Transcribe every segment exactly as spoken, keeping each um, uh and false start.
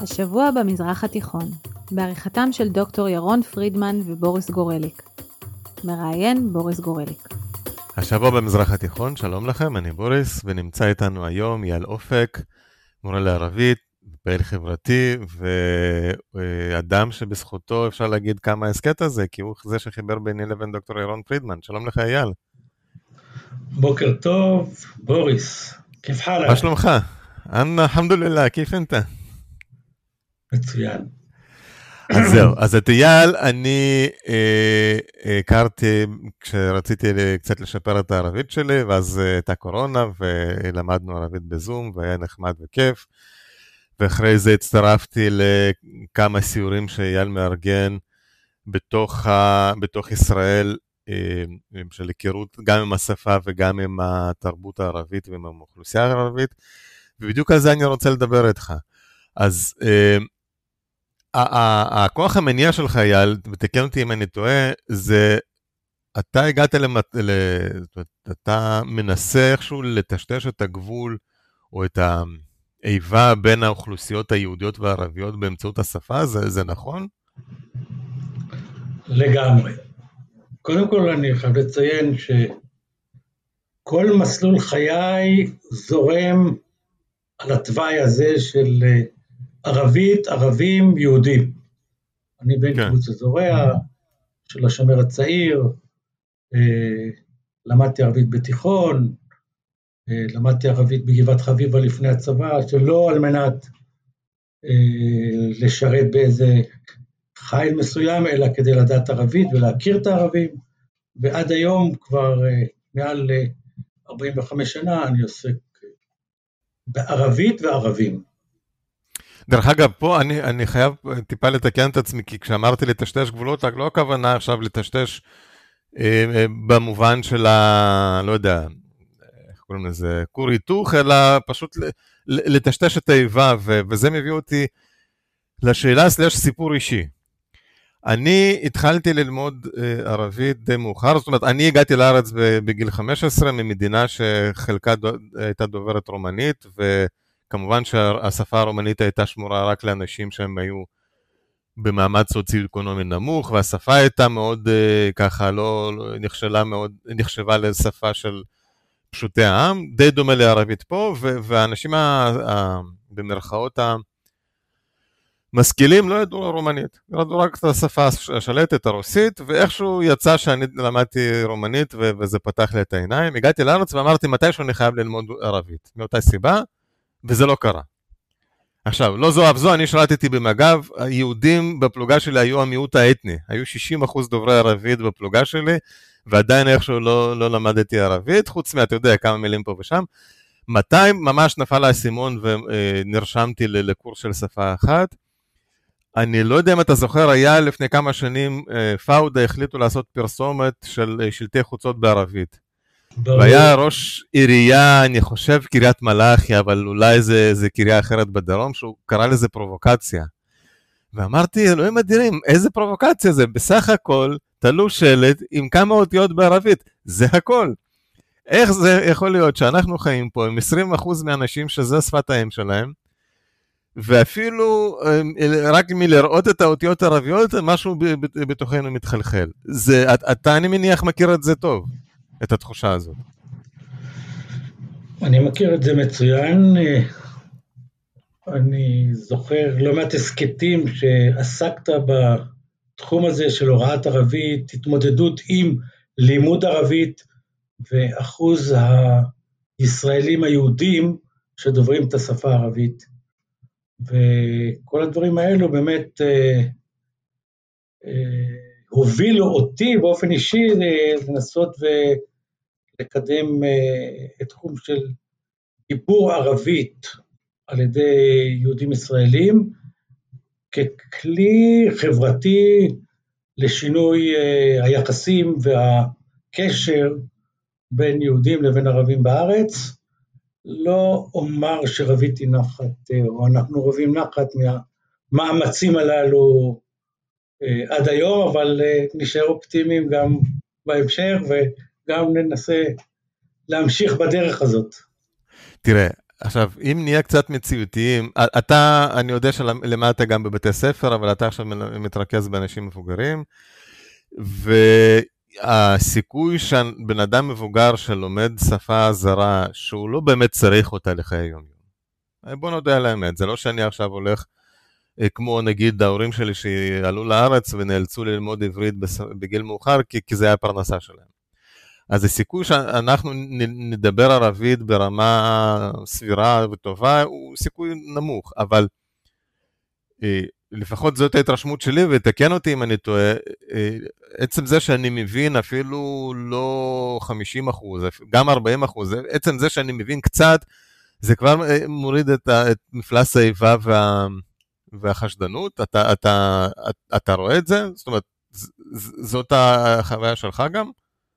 השבוע במזרח התיכון, בעריכתם של דוקטור ירון פרידמן ובוריס גורליק. מראיין בוריס גורליק. השבוע במזרח התיכון, שלום לכם, אני בוריס, ונמצא איתנו היום יעל אופק, מורה לערבית, פעיל חברתי, ואדם שבזכותו אפשר להגיד כמה הסקט הזה, כי הוא זה שחיבר ביני לבין דוקטור ירון פרידמן. שלום לך, יעל. בוקר טוב, בוריס. כיף חלק? מה שלומך? אנא, אלחמדולillah, כיף אתה? מצוין. אז זהו, אז את אייל אני אה, הכרתי כשרציתי קצת לשפר את הערבית שלי, ואז הייתה קורונה ולמדנו ערבית בזום והיה נחמד וכיף, ואחרי זה הצטרפתי לכמה סיורים שאייל מארגן בתוך, ה, בתוך ישראל, אה, של היכרות גם עם השפה וגם עם התרבות הערבית ועם האוכלוסייה הערבית, ובדיוק על זה אני רוצה לדבר איתך. אז אה, הכוח המניע שלך, יעל, ותקן אותי אם אני טועה, זה אתה הגעת למת... אתה מנסה איכשהו לטשטש את הגבול או את האיבה בין האוכלוסיות היהודיות והערביות באמצעות השפה, זה, זה נכון? לגמרי. קודם כל אני חייב לציין שכל מסלול חיי זורם על התוואי הזה של ערבית, ערבים, יהודים. אני בן כן. קיבוץ הזורע, של השומר הצעיר, אה, למדתי ערבית בתיכון, אה, למדתי ערבית בגבעת חביבה לפני הצבא, שלא על מנת אה, לשרת באיזה חיל מסוים, אלא כדי לדעת ערבית ולהכיר את הערבים, ועד היום כבר אה, מעל אה, ארבעים וחמש שנה אני עוסק בערבית וערבים. דרך אגב, פה אני, אני חייב טיפה לתקן את עצמי, כי כשאמרתי לטשטש גבולות, לא הכוונה עכשיו לטשטש אה, אה, במובן של ה... לא יודע, איך קוראים לזה, כור היתוך, אלא פשוט לטשטש את האיבה, ו, וזה מביא אותי לשאלה סלש סיפור אישי. אני התחלתי ללמוד אה, ערבית די מאוחר, זאת אומרת, אני הגעתי לארץ בגיל חמש עשרה ממדינה שחלקה דו, הייתה דוברת רומנית, ו... כמובן שהשפה הרומנית הייתה שמורה רק לאנשים שהם היו במעמד סוציו-אקונומי נמוך, והשפה הייתה מאוד ככה, לא, לא נחשלה מאוד, נחשבה לשפה של פשוטי העם, די דומה לערבית פה, והאנשים ה, ה, במרכאות המשכילים לא ידעו רומנית, ידעו רק את השפה השלטת, הרוסית, ואיכשהו יצא שאני למדתי רומנית, וזה פתח לי את העיניים. הגעתי לארץ ואמרתי מתישהו אני חייב ללמוד ערבית, מאותה סיבה, וזה לא קרה. עכשיו, לא זו אף זו, אני שרתתי במג"ב, היהודים בפלוגה שלי היו המיעוט האתני, היו שישים אחוז דוברי ערבית בפלוגה שלי, ועדיין איכשהו לא, לא למדתי ערבית, חוץ מה, אתה יודע, כמה מילים פה ושם. מתי ממש נפל האסימון ונרשמתי לקורס של שפה אחת. אני לא יודע אם אתה זוכר, היה לפני כמה שנים, פאודה החליטו לעשות פרסומת של שלטי חוצות בערבית. והיה ראש עירייה, אני חושב קריית מלאכי, אבל אולי זה, זה קרייה אחרת בדרום, שהוא קרא לזה פרובוקציה. ואמרתי, אלוהים אדירים, איזה פרובוקציה זה? בסך הכל, תלו שלט עם כמה אותיות בערבית, זה הכל. איך זה יכול להיות שאנחנו חיים פה עם עשרים אחוז מהאנשים שזה שפת האם שלהם, ואפילו רק מלראות את האותיות הערביות, משהו בתוכנו מתחלחל. זה, אתה, אני מניח, מכיר את זה טוב. את התחושה הזאת. אני מכיר את זה מצוין. אני זוכר לא מעט הסקטים שעסקת בתחום הזה של הוראת ערבית, התמודדות עם לימוד ערבית, ואחוז הישראלים היהודים שדוברים את השפה הערבית. וכל הדברים האלו באמת אה, אה, הובילו אותי באופן אישי לנסות ו... לקדם את תחום של דיבור ערבית על ידי יהודים ישראלים, ככלי חברתי לשינוי היחסים והקשר בין יהודים לבין ערבים בארץ. לא אומר שרביתי נחת, או אנחנו רבים נחת מהמאמצים הללו עד היום, אבל נשאר אופטימיים גם בהמשך, ו... גם ננסה להמשיך בדרך הזאת. תראה, עכשיו, אם נהיה קצת מציאותיים, אתה, אני יודע שלמדת גם בבתי ספר, אבל אתה עכשיו מתרכז באנשים מבוגרים, והסיכוי שבן אדם מבוגר שלומד שפה זרה, שהוא לא באמת צריך אותה לחיי היום-יום. בוא נודע על האמת, זה לא שאני עכשיו הולך, כמו נגיד ההורים שלי שעלו לארץ ונאלצו ללמוד עברית בגיל מאוחר, כי, כי זה היה הפרנסה שלהם. אז הסיכוי שאנחנו נדבר ערבית ברמה סבירה וטובה הוא סיכוי נמוך, אבל לפחות זאת ההתרשמות שלי, ותקן אותי אם אני טועה, עצם זה שאני מבין אפילו לא חמישים אחוז, גם ארבעים אחוז, עצם זה שאני מבין קצת, זה כבר מוריד את, את מפלס האיבה וה, והחשדנות, אתה, אתה, אתה רואה את זה? זאת אומרת, זאת החוויה שלך גם?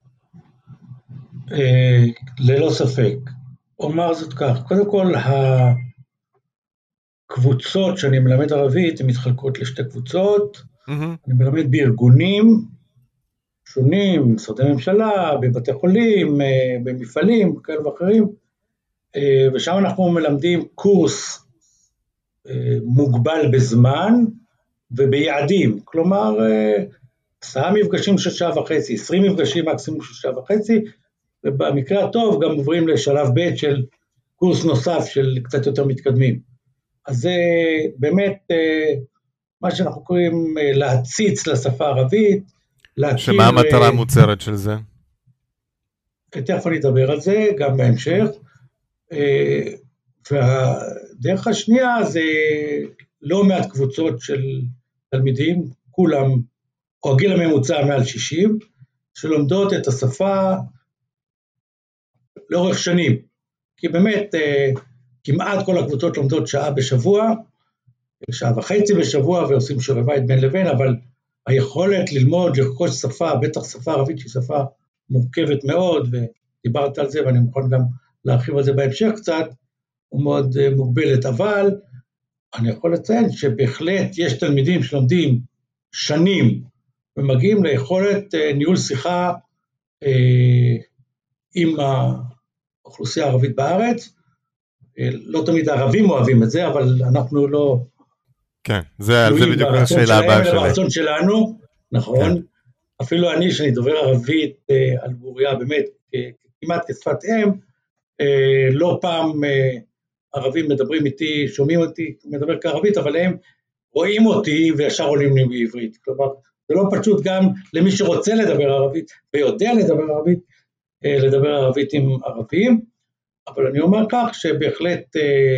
ללא ספק. אומר זאת כך, קודם כל הקבוצות שאני מלמד ערבית, הן מתחלקות לשתי קבוצות, mm-hmm. אני מלמד בארגונים שונים, משרדי ממשלה, בבתי חולים, במפעלים, כאלה ואחרים, ושם אנחנו מלמדים קורס מוגבל בזמן וביעדים, כלומר, עשרה מפגשים של שעה וחצי, עשרים מפגשים מקסימום של שעה וחצי, ובמקרה הטוב גם עוברים לשלב ב' של קורס נוסף של קצת יותר מתקדמים. אז זה באמת מה שאנחנו קוראים להציץ לשפה הערבית, להכיר... שמה המטרה המוצהרת של זה? תכף אני אדבר על זה, גם בהמשך. והדרך השנייה זה לא מעט קבוצות של תלמידים, כולם, או הגיל הממוצע מעל שישים, שלומדות את השפה לאורך שנים, כי באמת כמעט כל הקבוצות לומדות שעה בשבוע, שעה וחצי בשבוע, ועושים שיעורי בית בין לבין, אבל היכולת ללמוד, לרכוש שפה, בטח שפה ערבית שהיא שפה מורכבת מאוד, ודיברת על זה ואני מוכן גם להרחיב על זה בהמשך קצת, הוא מאוד מוגבלת, אבל אני יכול לציין שבהחלט יש תלמידים שלומדים שנים, ומגיעים ליכולת ניהול שיחה אה, עם האוכלוסייה הערבית בארץ, לא תמיד הערבים אוהבים את זה, אבל אנחנו לא... כן, זה, זה בדיוק השאלה הבאה שלי. ברצון שלנו, נכון, כן. אפילו אני שאני דובר ערבית על בוריה, באמת, כמעט כשפת אם, לא פעם ערבים מדברים איתי, שומעים אותי, מדבר כערבית, אבל הם רואים אותי וישר עולים לי בעברית. כלומר, זה לא פשוט גם למי שרוצה לדבר ערבית, ויודע לדבר ערבית, לדבר ערבית עם ערבים, אבל אני אומר כך שבהחלט אה,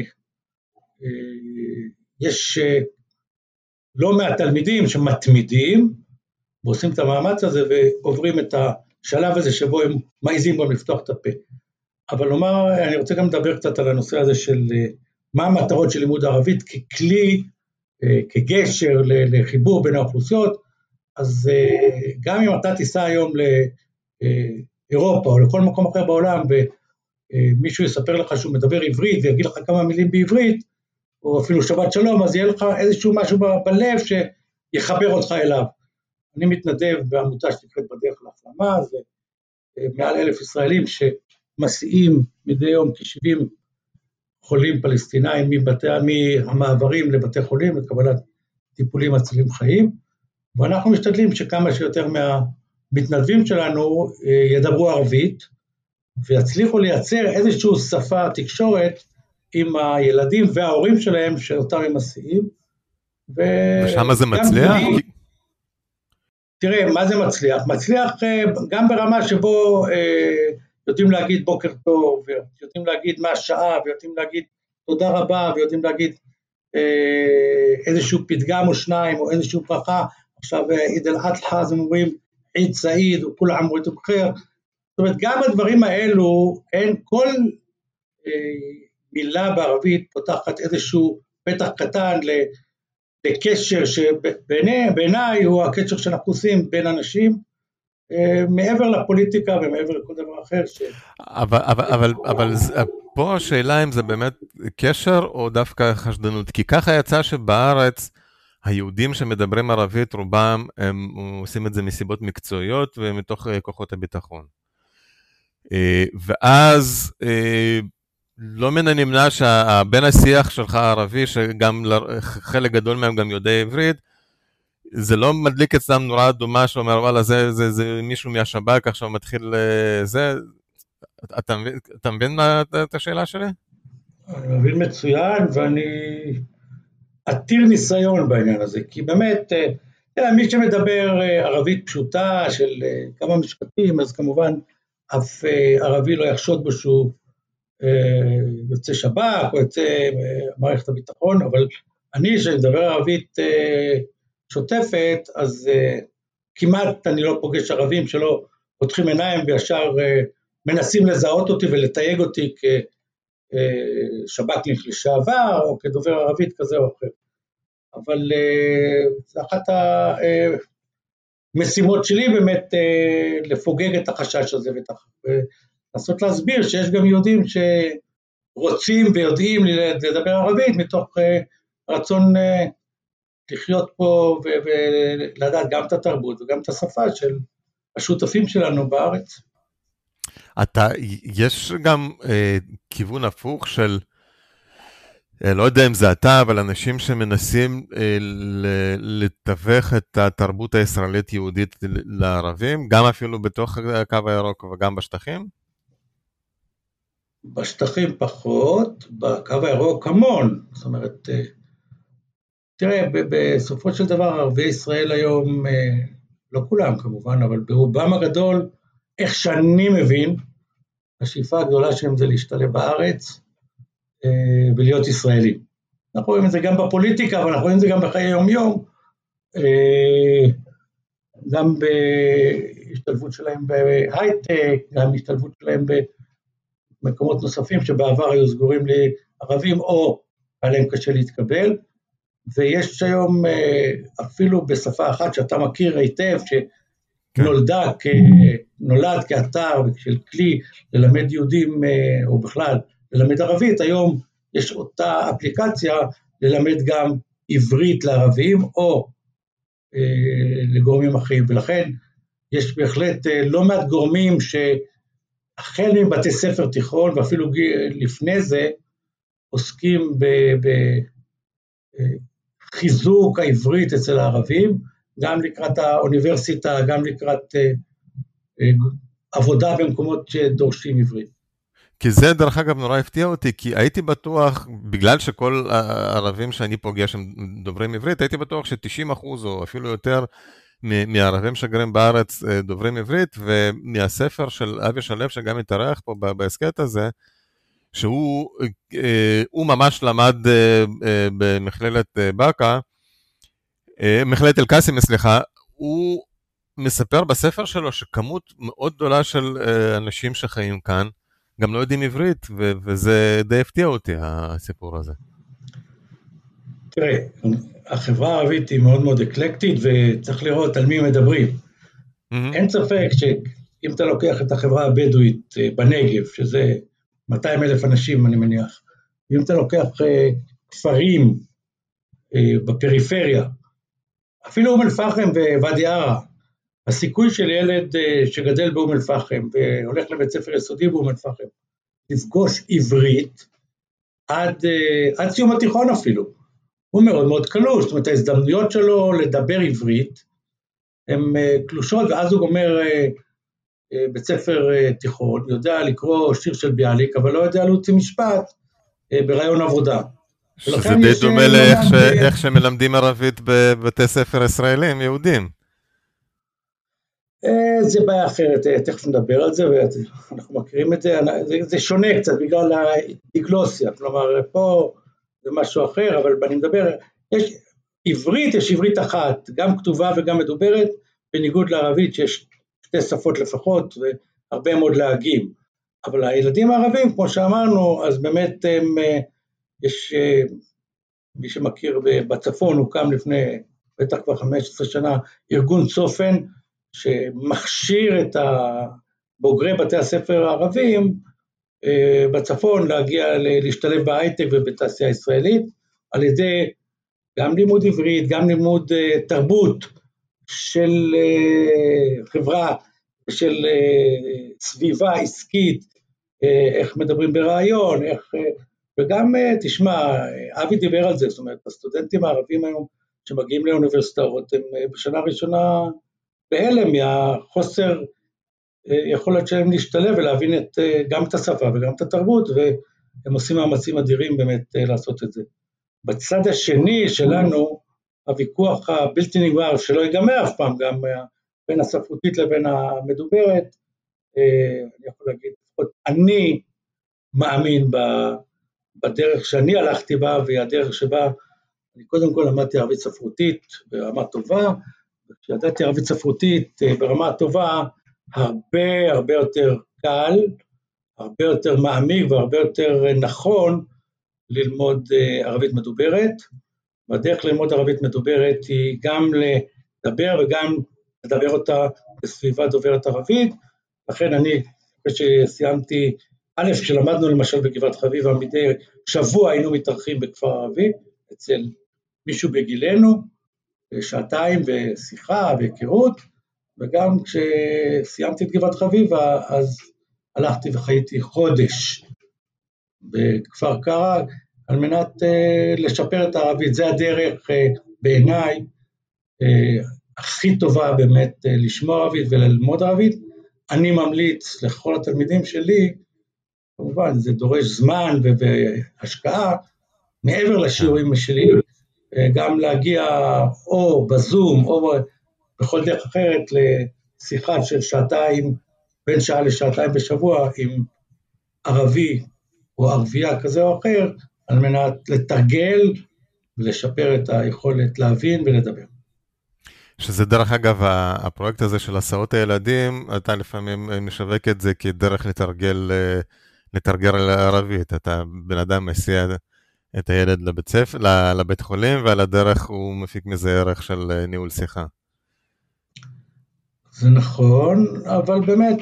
אה, יש אה, לא מעט תלמידים שמתמידים, ועושים את המאמץ הזה ועוברים את השלב הזה שבו הם מעיזים גם לפתוח את הפה. אבל לומר, אני רוצה גם לדבר קצת על הנושא הזה של אה, מה המטרות של לימוד ערבית ככלי, אה, כגשר לחיבור בין האוכלוסיות, אז אה, גם אם אתה תיסע היום לאירופה או לכל מקום אחר בעולם, ו מישהו יספר לך שהוא מדבר עברית ויגיד לך כמה מילים בעברית, או אפילו שבת שלום, אז יהיה לך איזשהו משהו בלב שיחבר אותך אליו. אני מתנדב בעמותה שנקראת בדרך להחלמה, זה מעל אלף ישראלים שמסיעים מדי יום כ-שבעים חולים פלסטינאים מבתי, מהמעברים לבתי חולים, לקבלת טיפולים מצילים חיים, ואנחנו משתדלים שכמה שיותר מהמתנדבים שלנו ידברו ערבית, ויצליחו לייצר איזושהי שפה תקשורת עם הילדים וההורים שלהם שאותם הם מסיעים. ושמה זה מצליח? בלי... תראה, מה זה מצליח? מצליח גם ברמה שבו אה, יודעים להגיד בוקר טוב, ויודעים להגיד מה השעה, ויודעים להגיד תודה רבה, ויודעים להגיד אה, איזשהו פתגם או שניים, או איזשהו ברכה. עכשיו עיד אל-אדחא, אז הם אומרים עיד סעיד, וכול עאם ואנתום בחיר. זאת אומרת, גם הדברים האלו, אין כל אה, מילה בערבית פותחת איזשהו פתח קטן לקשר שבעיניי הוא הקשר שאנחנו עושים בין אנשים, אה, מעבר לפוליטיקה ומעבר לכל דבר אחר. ש... אבל, אבל, אבל, אבל פה השאלה אם זה באמת קשר או דווקא חשדנות, כי ככה יצא שבארץ היהודים שמדברים ערבית, רובם הם עושים את זה מסיבות מקצועיות ומתוך כוחות הביטחון. ואז לא מן הנמנע שבין השיח שלך הערבי, שגם חלק גדול מהם גם יודע עברית, זה לא מדליק אצלם נורה אדומה שאומר, וואלה, זה, זה, זה מישהו מהשב"כ עכשיו מתחיל זה, אתה מבין, אתה מבין מה, את השאלה שלי? אני מבין מצוין, ואני עתיר ניסיון בעניין הזה, כי באמת, מי שמדבר ערבית פשוטה של כמה משפטים, אז כמובן אף ערבי לא יחשוד בו שהוא יוצא שב"כ או יוצא מערכת הביטחון, אבל אני שמדבר ערבית שוטפת, אז כמעט אני לא פוגש ערבים שלא פותחים עיניים וישר מנסים לזהות אותי ולתייג אותי כשב"כניק לשעבר או כדובר ערבית כזה או אחר. אבל זה אחת המשימות שלי באמת לפוגג את החשש הזה ולנסות להסביר שיש גם יהודים שרוצים ויודעים לדבר ערבית מתוך רצון לחיות פה ולדעת גם את התרבות וגם את השפה של השותפים שלנו בארץ. אתה, יש גם אה, כיוון הפוך של, אה, לא יודע אם זה אתה, אבל אנשים שמנסים אה, לתווך את התרבות הישראלית יהודית לערבים, גם אפילו בתוך הקו הירוק וגם בשטחים? בשטחים פחות, בקו הירוק המון, זאת אומרת, אה, תראה, בסופו של דבר ערבי ישראל היום, לא כולם כמובן, אבל ברובם הגדול, איך שאני מבין, השאיפה הגדולה שלהם זה להשתלב בארץ ולהיות ישראלים. אנחנו רואים את זה גם בפוליטיקה, אבל אנחנו רואים את זה גם בחיי יום-יום, גם בהשתלבות שלהם בהייטק, גם בהשתלבות שלהם במקומות נוספים שבעבר היו סגורים לערבים, או עליהם קשה להתקבל, ויש היום אפילו בשפה אחת שאתה מכיר היטב, שנולדה, נולד כאתר של כלי ללמד יהודים, או בכלל ללמד ערבית, היום יש אותה אפליקציה ללמד גם עברית לערבים, או לגורמים אחרים, ולכן יש בהחלט לא מעט גורמים שהחל מבתי ספר תיכון, ואפילו לפני זה, עוסקים ב... ב חיזוק העברית אצל הערבים, גם לקראת האוניברסיטה, גם לקראת אה, אה, עבודה במקומות שדורשים עברית. כי זה דרך אגב נורא הפתיע אותי, כי הייתי בטוח, בגלל שכל הערבים שאני פוגש הם דוברים עברית, הייתי בטוח ש-תשעים אחוז או אפילו יותר מהערבים שגרים בארץ דוברים עברית, ומהספר של אבי שלב שגם התארח פה בהסקט הזה, שהוא הוא ממש למד במכללת בקה, מכללת אל-קאסם, סליחה, הוא מספר בספר שלו שכמות מאוד גדולה של אנשים שחיים כאן, גם לא יודעים עברית, וזה די הפתיע אותי, הסיפור הזה. תראה, החברה הערבית היא מאוד מאוד אקלקטית, וצריך לראות על מי מדברים. אין ספק שאם אתה לוקח את החברה הבדואית בנגב, שזה מאתיים אלף אנשים, אני מניח, אם אתה לוקח כפרים בפריפריה, אפילו אום אל-פחם וואדי ערה, הסיכוי של ילד שגדל באום אל-פחם והולך לבית ספר יסודי באום אל-פחם, לפגוש עברית עד, עד סיום התיכון אפילו, הוא מאוד מאוד קלוש, זאת אומרת ההזדמנויות שלו לדבר עברית, הן קלושות, ואז הוא אומר בית ספר תיכון, יודע לקרוא שיר של ביאליק, אבל לא יודע להוציא משפט ברעיון עבודה. שזה די דומה לאיך שמלמדים ערבית בבתי ספר ישראלים, יהודים. זה בעיה אחרת, תכף נדבר על זה, ואנחנו מכירים את זה, זה שונה קצת בגלל הדיגלוסיה, כלומר פה זה משהו אחר, אבל אני מדבר, יש עברית, יש עברית אחת, גם כתובה וגם מדוברת, בניגוד לערבית שיש שתי שפות לפחות, והרבה מאוד להגים, אבל הילדים הערבים, כמו שאמרנו, אז באמת הם, יש, מי שמכיר בצפון, הוקם לפני, בטח כבר חמש עשרה שנה, ארגון צופן, שמכשיר את בוגרי בתי הספר הערבים בצפון להגיע להשתלב בהייטק ובתעשייה הישראלית, על ידי גם לימוד עברית, גם לימוד תרבות של חברה, של סביבה עסקית איך מדברים ברעיון, איך, וגם תשמע, אבי דיבר על זה, זאת אומרת, הסטודנטים הערבים היום שמגיעים לאוניברסיטאות, הם בשנה ראשונה בהלם מהחוסר יכולת שלהם להשתלב ולהבין את, גם את השפה וגם את התרבות, והם עושים מאמצים אדירים באמת לעשות את זה. בצד השני שלנו, הוויכוח הבלתי נגמר, שלא ייגמר אף פעם, גם בין הספרותית לבין המדוברת, אני יכול להגיד, אני מאמין בדרך שאני הלכתי בה, והדרך שבה אני קודם כל למדתי ערבית ספרותית ברמה טובה, וכשידעתי ערבית ספרותית ברמה טובה, הרבה הרבה יותר קל, הרבה יותר מעמיק והרבה יותר נכון ללמוד ערבית מדוברת, והדרך ללמוד ערבית מדוברת היא גם לדבר וגם לדבר אותה בסביבה דוברת ערבית, לכן אני, כשסיימתי, א', כשלמדנו למשל בגבעת חביבה, מדי שבוע היינו מתארחים בכפר ערבי, אצל מישהו בגילנו, שעתיים ושיחה והיכרות, וגם כשסיימתי את גבעת חביבה, אז הלכתי וחייתי חודש בכפר קרא, על מנת uh, לשפר את הערבית. זה הדרך uh, בעיניי uh, הכי טובה באמת uh, לשמוע ערבית וללמוד ערבית. אני ממליץ לכל התלמידים שלי, כמובן זה דורש זמן והשקעה, מעבר לשיעורים שלי, uh, גם להגיע או בזום או בכל דרך אחרת לשיחה של שעתיים, בין שעה לשעתיים בשבוע עם ערבי או ערבייה כזה או אחר, על מנת לתרגל ולשפר את היכולת להבין ולדבר. שזה דרך אגב, הפרויקט הזה של הסעות הילדים, אתה לפעמים משווק את זה כדרך לתרגל, לתרגל ערבית. אתה בן אדם מסיע את הילד לבית ספר, לבית חולים, ועל הדרך הוא מפיק מזה ערך של ניהול שיחה. זה נכון, אבל באמת,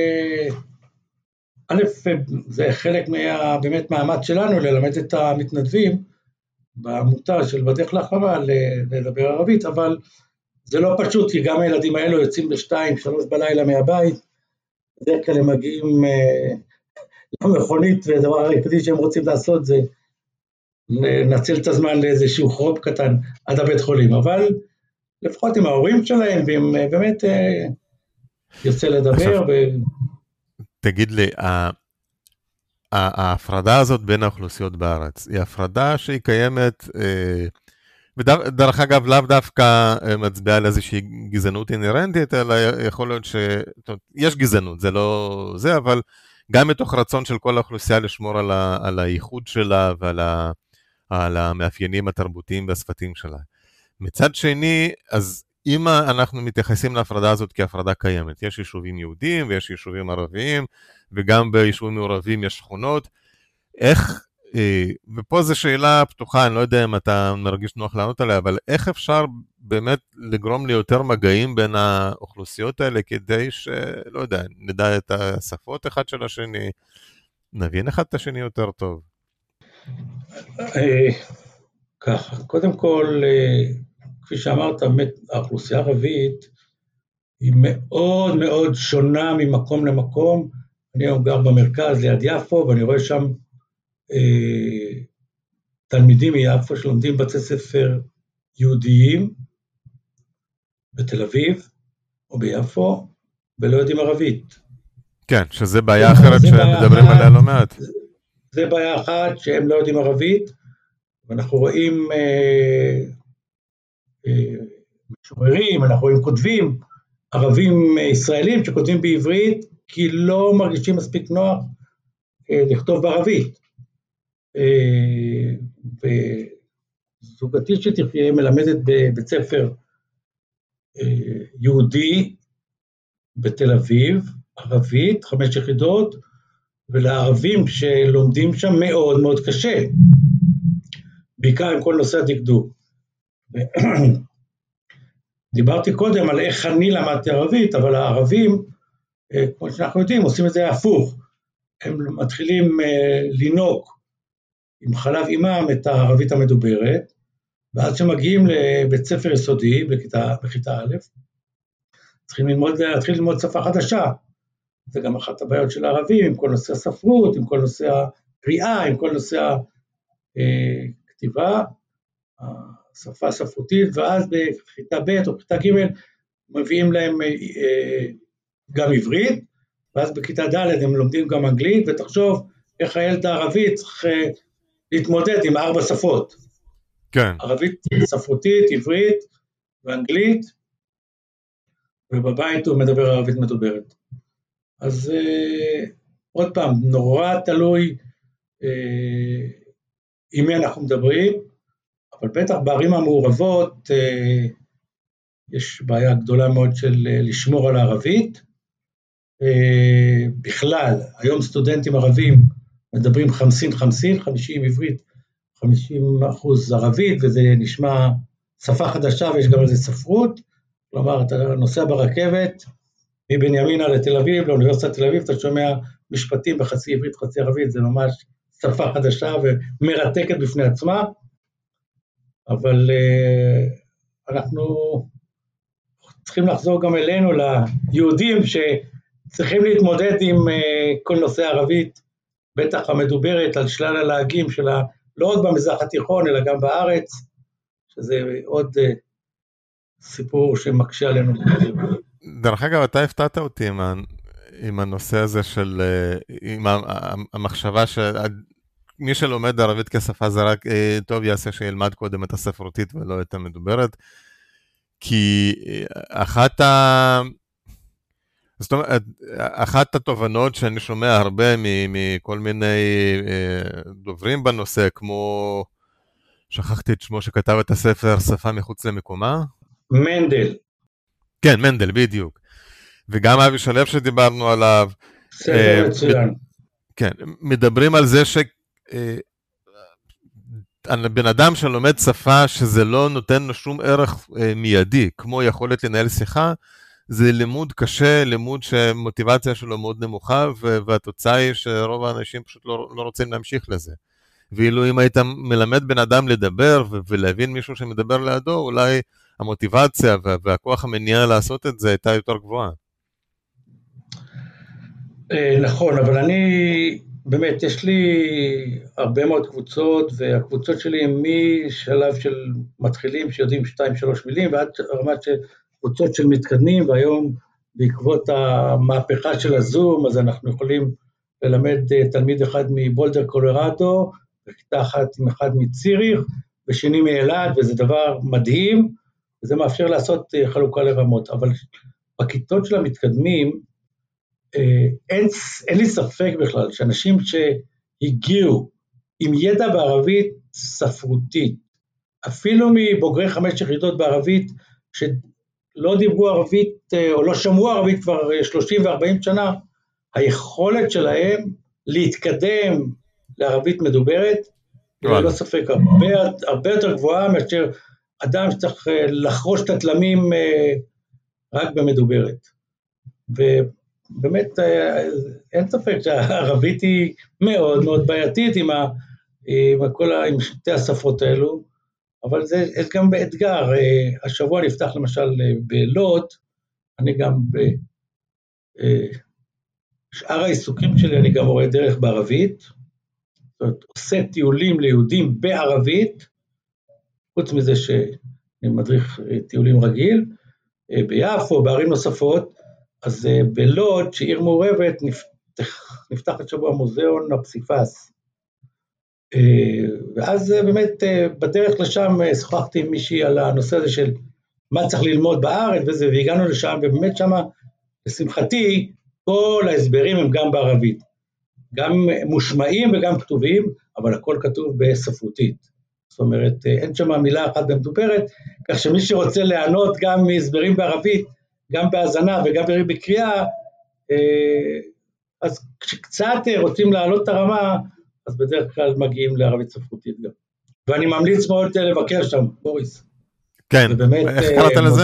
א', זה חלק מה, באמת מאמץ שלנו ללמד את המתנדבים בעמותה של בדרך להחלמה לדבר ערבית, אבל זה לא פשוט, כי גם הילדים האלו יוצאים בשתיים, שלוש בלילה מהבית, בדרך כלל הם מגיעים למכונית, והדבר היחידי שהם רוצים לעשות זה לנצל את הזמן לאיזשהו חרוב קטן עד הבית חולים, אבל לפחות עם ההורים שלהם, והם באמת יוצא לדבר. ו... תגיד לי, ההפרדה הזאת בין האוכלוסיות בארץ, היא הפרדה שהיא קיימת, ודרך אגב לאו דווקא מצביעה על איזושהי גזענות אינרנטית, אלא יכול להיות שיש גזענות, זה לא זה, אבל גם מתוך רצון של כל האוכלוסייה לשמור על, ה, על הייחוד שלה ועל ה, על המאפיינים התרבותיים והשפתיים שלה. מצד שני, אז אם אנחנו מתייחסים להפרדה הזאת כהפרדה קיימת, יש יישובים יהודיים ויש יישובים ערביים, וגם ביישובים מעורבים יש שכונות, איך, ופה זו שאלה פתוחה, אני לא יודע אם אתה מרגיש נוח לענות עליה, אבל איך אפשר באמת לגרום ליותר מגעים בין האוכלוסיות האלה, כדי שלא יודע, נדע את השפות אחד של השני, נבין אחד את השני יותר טוב? ככה, קודם כל, כפי שאמרת, האוכלוסייה הערבית היא מאוד מאוד שונה ממקום למקום. אני היום גר במרכז ליד יפו, ואני רואה שם אה, תלמידים מיפו שלומדים בתי ספר יהודיים בתל אביב או ביפו, ולא יודעים ערבית. כן, שזה בעיה אחרת שהם מדברים עליה לא מעט. זה בעיה אחת שהם לא יודעים ערבית, ואנחנו רואים אה, אה, משוררים, אנחנו רואים כותבים, ערבים ישראלים שכותבים בעברית, כי לא מרגישים מספיק נוח אה, לכתוב בערבית. אה, וזוגתי שתחיה מלמדת בבית ספר אה, יהודי בתל אביב, ערבית, חמש יחידות, ולערבים שלומדים שם מאוד מאוד קשה, בעיקר עם כל נושא הדקדוק. דיברתי קודם על איך אני למדתי ערבית, אבל הערבים, כמו שאנחנו יודעים, עושים את זה הפוך. הם מתחילים לנוק עם חלב אימם את הערבית המדוברת, ואז שמגיעים לבית ספר יסודי, בכיתה, בכיתה א', צריכים ללמוד, להתחיל ללמוד שפה חדשה. זה גם אחת הבעיות של הערבים, עם כל נושא הספרות, עם כל נושא הקריאה, עם כל נושא הכתיבה, השפה הספרותית, ואז בכיתה ב' או בכיתה ג' מביאים להם גם עברית, ואז בכיתה ד' הם לומדים גם אנגלית, ותחשוב איך הילד הערבי צריך להתמודד עם ארבע שפות. כן. ערבית ספרותית, עברית ואנגלית, ובבית הוא מדבר ערבית מדוברת. אז אה, עוד פעם, נורא תלוי אה, עם מי אנחנו מדברים, אבל בטח בערים המעורבות אה, יש בעיה גדולה מאוד של אה, לשמור על הערבית. אה, בכלל, היום סטודנטים ערבים מדברים חמישים חמישים, חמישים עברית, חמישים אחוז ערבית, וזה נשמע שפה חדשה ויש גם איזה ספרות, כלומר, אתה נוסע ברכבת, מבנימינה לתל אביב, לאוניברסיטת תל אביב, אתה שומע משפטים בחצי עברית, חצי ערבית, זה ממש שפה חדשה ומרתקת בפני עצמה, אבל uh, אנחנו צריכים לחזור גם אלינו, ליהודים שצריכים להתמודד עם uh, כל נושא ערבית, בטח המדוברת על שלל הלהגים שלה, לא רק במזרח התיכון, אלא גם בארץ, שזה עוד uh, סיפור שמקשה עלינו. דרך אגב, אתה הפתעת אותי עם, עם הנושא הזה של, עם המחשבה שמי שלומד ערבית כשפה זה רק טוב יעשה שילמד קודם את הספרותית ולא את המדוברת, כי אחת ה... זאת אומרת, אחת התובנות שאני שומע הרבה מכל מיני דוברים בנושא, כמו, שכחתי את שמו שכתב את הספר שפה מחוץ למקומה? מנדל. כן, מנדל, בדיוק. וגם אבי שלב שדיברנו עליו. ספר מצוין. כן, מדברים על זה שבן אדם שלומד שפה שזה לא נותן לו שום ערך מיידי, כמו יכולת לנהל שיחה, זה לימוד קשה, לימוד שמוטיבציה שלו מאוד נמוכה, והתוצאה היא שרוב האנשים פשוט לא, לא רוצים להמשיך לזה. ואילו אם היית מלמד בן אדם לדבר ולהבין מישהו שמדבר לידו, אולי המוטיבציה והכוח המניע לעשות את זה הייתה יותר גבוהה. נכון, אבל אני, באמת, יש לי הרבה מאוד קבוצות, והקבוצות שלי הן משלב של מתחילים שיודעים שתיים שלוש מילים, ועד רמת של קבוצות של מתקדמים, והיום בעקבות המהפכה של הזום, אז אנחנו יכולים ללמד תלמיד אחד מבולדר קולורדו, וכיתה אחת עם אחד מציריך, ושני מאלעד, וזה דבר מדהים, וזה מאפשר לעשות חלוקה לרמות, אבל בכיתות של המתקדמים, אין, אין לי ספק בכלל, שאנשים שהגיעו עם ידע בערבית ספרותית, אפילו מבוגרי חמש יחידות בערבית, שלא דיברו ערבית, או לא שמעו ערבית כבר שלושים וארבעים שנה, היכולת שלהם להתקדם לערבית מדוברת, לא ספק, הרבה, הרבה יותר גבוהה, מאשר אדם שצריך לחרוש את התלמים רק במדוברת. ובאמת אין ספק שהערבית היא מאוד מאוד בעייתית עם, ה, עם, כל ה, עם שתי השפות האלו, אבל זה גם באתגר. השבוע נפתח למשל בלוד, אני גם בשאר העיסוקים שלי, אני גם רואה דרך בערבית, זאת אומרת, עושה טיולים ליהודים בערבית, חוץ מזה שאני מדריך טיולים רגיל, ביפו, בערים נוספות, אז בלוד, שעיר מעורבת, נפתח, נפתח את שבוע מוזיאון הפסיפס. ואז באמת בדרך לשם שוחחתי עם מישהי על הנושא הזה של מה צריך ללמוד בארץ וזה, והגענו לשם, ובאמת שם, לשמחתי, כל ההסברים הם גם בערבית. גם מושמעים וגם כתובים, אבל הכל כתוב בספרותית. זאת אומרת, אין שם מילה אחת במדוברת, כך שמי שרוצה לענות גם מהסברים בערבית, גם בהאזנה וגם בקריאה, אז כשקצת רוצים להעלות את הרמה, אז בדרך כלל מגיעים לערבית ספרותית גם. ואני ממליץ מאוד לבקר שם, בוריס. כן, איך קראת לזה?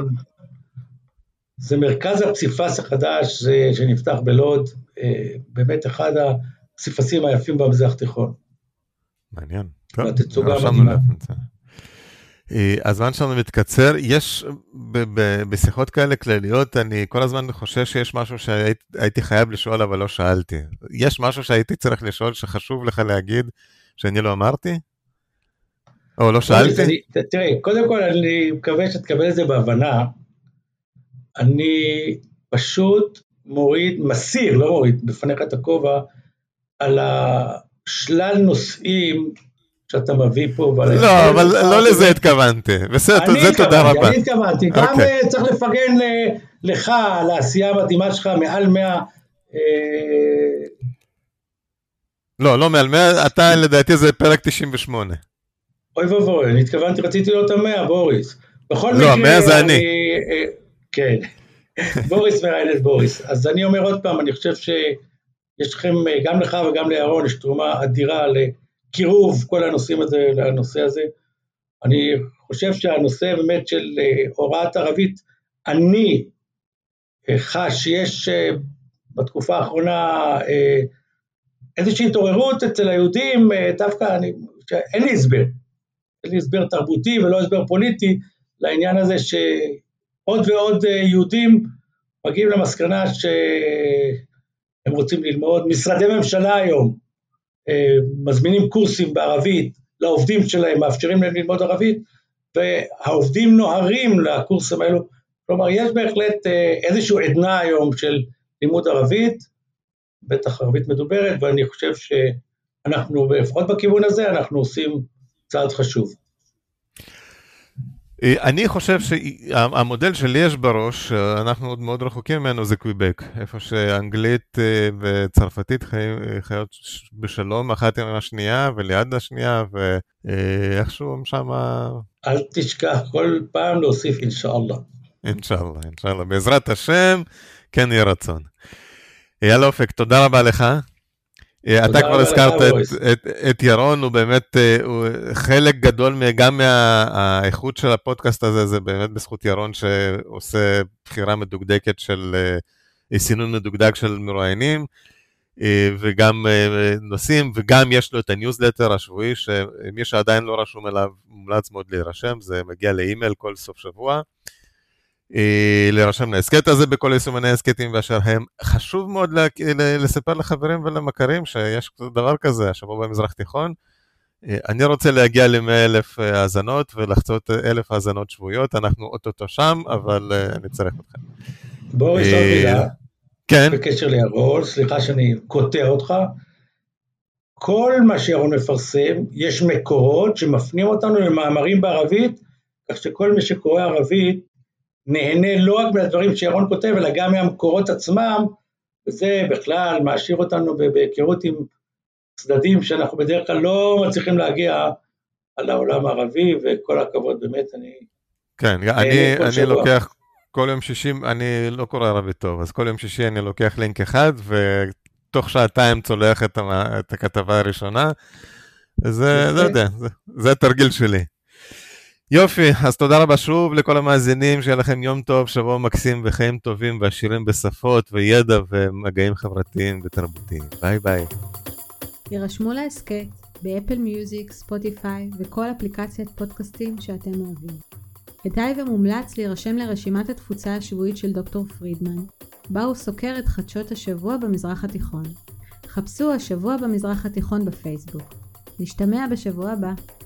זה מרכז הפסיפס החדש שנפתח בלוד, באמת אחד הפסיפסים היפים במזרח התיכון. מעניין. התצוגה מדהימה. הזמן שלנו מתקצר, יש בשיחות כאלה כלליות, אני כל הזמן חושש שיש משהו שהייתי חייב לשאול, אבל לא שאלתי. יש משהו שהייתי צריך לשאול, שחשוב לך להגיד, שאני לא אמרתי? או לא שאלתי? תראה, קודם כל אני מקווה שתקבל את זה בהבנה, אני פשוט מוריד, מסיר, לא מוריד, בפניך את הכובע, על השלל נושאים, שאתה מביא פה. לא, אבל לא לזה התכוונתי. בסדר, זה תודה רבה. אני התכוונתי, גם צריך לפרגן לך, לעשייה המדהימה שלך, מעל מאה. לא, לא מעל מאה, אתה לדעתי זה פרק תשעים ושמונה. אוי ובוי, אני התכוונתי, רציתי להיות המאה, בוריס. לא, המאה זה אני. כן, בוריס מראיין את בוריס. אז אני אומר עוד פעם, אני חושב שיש לכם, גם לך וגם לירון, יש תרומה אדירה ל... קירוב כל הנושאים הזה, לנושא הזה. אני חושב שהנושא באמת של הוראת ערבית, אני חש שיש בתקופה האחרונה איזושהי התעוררות אצל היהודים, דווקא אני, אין לי הסבר, אין לי הסבר תרבותי ולא הסבר פוליטי, לעניין הזה שעוד ועוד יהודים מגיעים למסקנה שהם רוצים ללמוד, משרדי ממשלה היום, מזמינים קורסים בערבית לעובדים שלהם, מאפשרים להם ללמוד ערבית, והעובדים נוהרים לקורסים האלו, כלומר יש בהחלט איזשהו עדנה היום של לימוד ערבית, בטח ערבית מדוברת, ואני חושב שאנחנו, לפחות בכיוון הזה, אנחנו עושים צעד חשוב. אני חושב שהמודל שלי יש בראש, אנחנו עוד מאוד רחוקים ממנו, זה קוויבק, איפה שאנגלית וצרפתית חיות בשלום, אחת עם השנייה וליד השנייה, ואיכשהו הם שם... אל תשכח כל פעם להוסיף אינשאללה. אינשאללה, אינשאללה, בעזרת השם, כן יהיה רצון. אייל אופק, תודה רבה לך. אתה כבר הזכרת את, את, את ירון, הוא באמת, הוא חלק גדול גם מהאיכות של הפודקאסט הזה, זה באמת בזכות ירון שעושה בחירה מדוקדקת של, סינון מדוקדק של מרואיינים, וגם נושאים, וגם יש לו את הניוזלטר השבועי, שמי שעדיין לא רשום אליו, מומלץ מאוד להירשם, זה מגיע לאימייל כל סוף שבוע, להירשם להסקט הזה בכל יישומני הסקטים באשר הם. חשוב מאוד לספר לחברים ולמכרים שיש דבר כזה השבוע במזרח תיכון. אני רוצה להגיע ל-מאה אלף האזנות ולחצות אלף האזנות שבועיות, אנחנו אוטוטו שם, אבל אני צריך אתכם. בוריס, עוד מילה, כן. בקשר לירון, סליחה שאני קוטע אותך, כל מה שירון מפרסם, יש מקורות שמפנים אותנו למאמרים בערבית, כך שכל מי שקורא ערבית, נהנה לא רק מהדברים שירון כותב, אלא גם מהמקורות עצמם, וזה בכלל מעשיר אותנו בהיכרות עם צדדים שאנחנו בדרך כלל לא מצליחים להגיע על העולם הערבי, וכל הכבוד באמת, אני... כן, אני, אני לוקח כל יום שישי, אני לא קורא ערבית טוב, אז כל יום שישי אני לוקח לינק אחד, ותוך שעתיים צולח את, את הכתבה הראשונה, זה, לא יודע, זה, זה התרגיל שלי. יופי, אז תודה רבה שוב לכל המאזינים, שיהיה לכם יום טוב, שבוע מקסים וחיים טובים ועשירים בשפות וידע ומגעים חברתיים ותרבותיים. ביי ביי. יירשמו להסקט באפל מיוזיק, ספוטיפיי וכל אפליקציית פודקאסטים שאתם אוהבים. כדאי ומומלץ להירשם לרשימת התפוצה השבועית של דוקטור פרידמן, בה הוא סוקר את חדשות השבוע במזרח התיכון. חפשו השבוע במזרח התיכון בפייסבוק. נשתמע בשבוע הבא.